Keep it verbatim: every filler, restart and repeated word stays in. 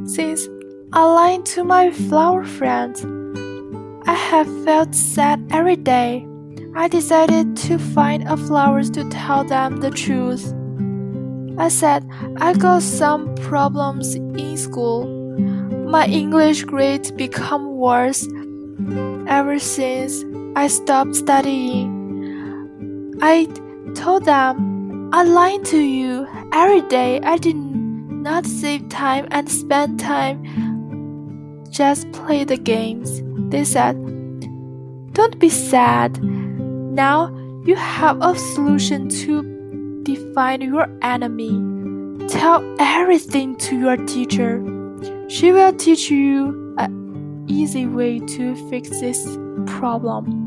Since I lied to my flower friends, I have felt sad every day. I decided to find a flowers to tell them the truth. I said I got some problems in school. My English grades become worse ever since I stopped studying. I told them I lied to you every day. I did not save time and spend time, just play the games. They said, "Don't be sad. Now you have a solution to define your enemy. Tell everything to your teacher. She will teach you an easy way to fix this problem."